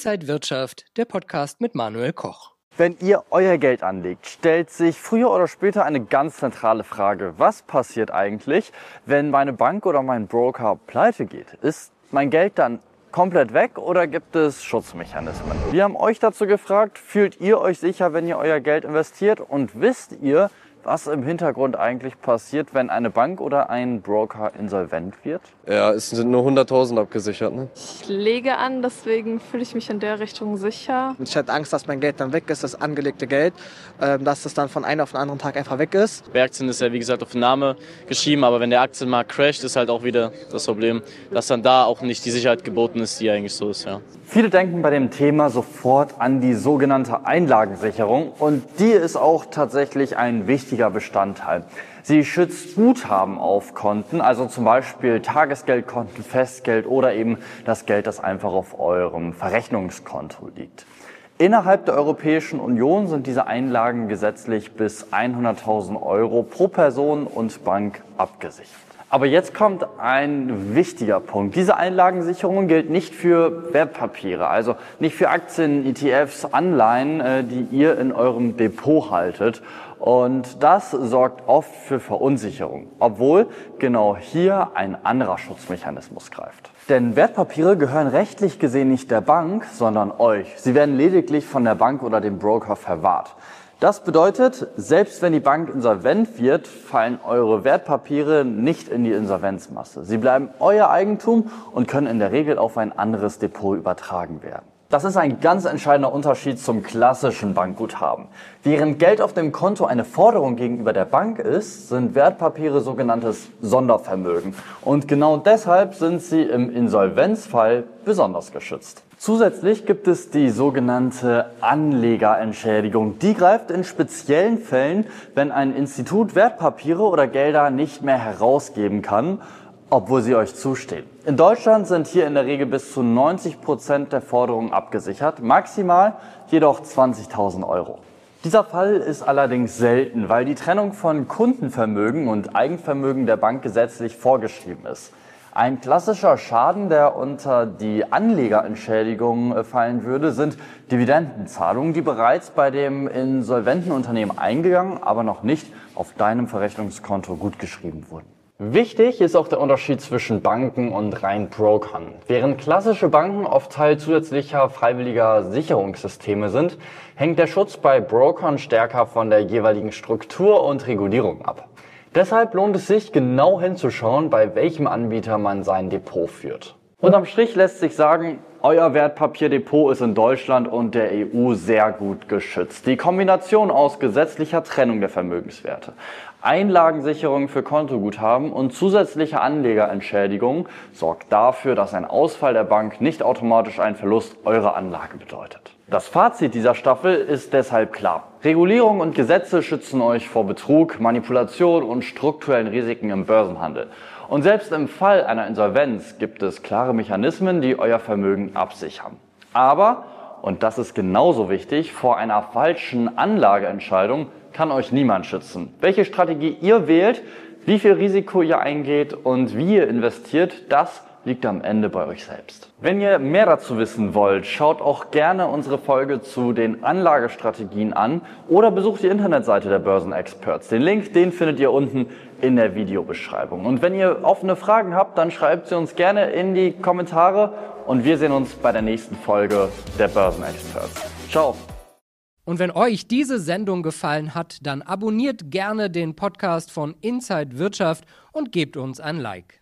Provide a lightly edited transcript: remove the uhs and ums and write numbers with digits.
Inside Wirtschaft, der Podcast mit Manuel Koch. Wenn ihr euer Geld anlegt, stellt sich früher oder später eine ganz zentrale Frage. Was passiert eigentlich, wenn meine Bank oder mein Broker pleite geht? Ist mein Geld dann komplett weg oder gibt es Schutzmechanismen? Wir haben euch dazu gefragt, fühlt ihr euch sicher, wenn ihr euer Geld investiert, und wisst ihr, was im Hintergrund eigentlich passiert, wenn eine Bank oder ein Broker insolvent wird? Ja, es sind nur 100.000 abgesichert, ne? Ich lege an, deswegen fühle ich mich in der Richtung sicher. Ich hätte Angst, dass mein Geld dann weg ist, das angelegte Geld, dass das dann von einem auf den anderen Tag einfach weg ist. Bei Aktien ist ja wie gesagt auf den Namen geschrieben, aber wenn der Aktienmarkt crasht, ist halt auch wieder das Problem, dass dann da auch nicht die Sicherheit geboten ist, die eigentlich so ist, ja. Viele denken bei dem Thema sofort an die sogenannte Einlagensicherung, und die ist auch tatsächlich ein wichtiger Bestandteil. Sie schützt Guthaben auf Konten, also zum Beispiel Tagesgeldkonten, Festgeld oder eben das Geld, das einfach auf eurem Verrechnungskonto liegt. Innerhalb der Europäischen Union sind diese Einlagen gesetzlich bis 100.000 Euro pro Person und Bank abgesichert. Aber jetzt kommt ein wichtiger Punkt. Diese Einlagensicherung gilt nicht für Wertpapiere, also nicht für Aktien, ETFs, Anleihen, die ihr in eurem Depot haltet. Und das sorgt oft für Verunsicherung, obwohl genau hier ein anderer Schutzmechanismus greift. Denn Wertpapiere gehören rechtlich gesehen nicht der Bank, sondern euch. Sie werden lediglich von der Bank oder dem Broker verwahrt. Das bedeutet, selbst wenn die Bank insolvent wird, fallen eure Wertpapiere nicht in die Insolvenzmasse. Sie bleiben euer Eigentum und können in der Regel auf ein anderes Depot übertragen werden. Das ist ein ganz entscheidender Unterschied zum klassischen Bankguthaben. Während Geld auf dem Konto eine Forderung gegenüber der Bank ist, sind Wertpapiere sogenanntes Sondervermögen. Und genau deshalb sind sie im Insolvenzfall besonders geschützt. Zusätzlich gibt es die sogenannte Anlegerentschädigung. Die greift in speziellen Fällen, wenn ein Institut Wertpapiere oder Gelder nicht mehr herausgeben kann, obwohl sie euch zustehen. In Deutschland sind hier in der Regel bis zu 90% der Forderungen abgesichert, maximal jedoch 20.000 Euro. Dieser Fall ist allerdings selten, weil die Trennung von Kundenvermögen und Eigenvermögen der Bank gesetzlich vorgeschrieben ist. Ein klassischer Schaden, der unter die Anlegerentschädigung fallen würde, sind Dividendenzahlungen, die bereits bei dem insolventen Unternehmen eingegangen, aber noch nicht auf deinem Verrechnungskonto gutgeschrieben wurden. Wichtig ist auch der Unterschied zwischen Banken und rein Brokern. Während klassische Banken oft Teil zusätzlicher freiwilliger Sicherungssysteme sind, hängt der Schutz bei Brokern stärker von der jeweiligen Struktur und Regulierung ab. Deshalb lohnt es sich, genau hinzuschauen, bei welchem Anbieter man sein Depot führt. Unterm Strich lässt sich sagen, euer Wertpapierdepot ist in Deutschland und der EU sehr gut geschützt. Die Kombination aus gesetzlicher Trennung der Vermögenswerte, Einlagensicherung für Kontoguthaben und zusätzlicher Anlegerentschädigung sorgt dafür, dass ein Ausfall der Bank nicht automatisch einen Verlust eurer Anlage bedeutet. Das Fazit dieser Staffel ist deshalb klar. Regulierung und Gesetze schützen euch vor Betrug, Manipulation und strukturellen Risiken im Börsenhandel. Und selbst im Fall einer Insolvenz gibt es klare Mechanismen, die euer Vermögen absichern. Aber, und das ist genauso wichtig, vor einer falschen Anlageentscheidung kann euch niemand schützen. Welche Strategie ihr wählt, wie viel Risiko ihr eingeht und wie ihr investiert, das liegt am Ende bei euch selbst. Wenn ihr mehr dazu wissen wollt, schaut auch gerne unsere Folge zu den Anlagestrategien an oder besucht die Internetseite der Börsenexperts. Den Link, den findet ihr unten in der Videobeschreibung. Und wenn ihr offene Fragen habt, dann schreibt sie uns gerne in die Kommentare und wir sehen uns bei der nächsten Folge der Börsenexperts. Ciao! Und wenn euch diese Sendung gefallen hat, dann abonniert gerne den Podcast von Inside Wirtschaft und gebt uns ein Like.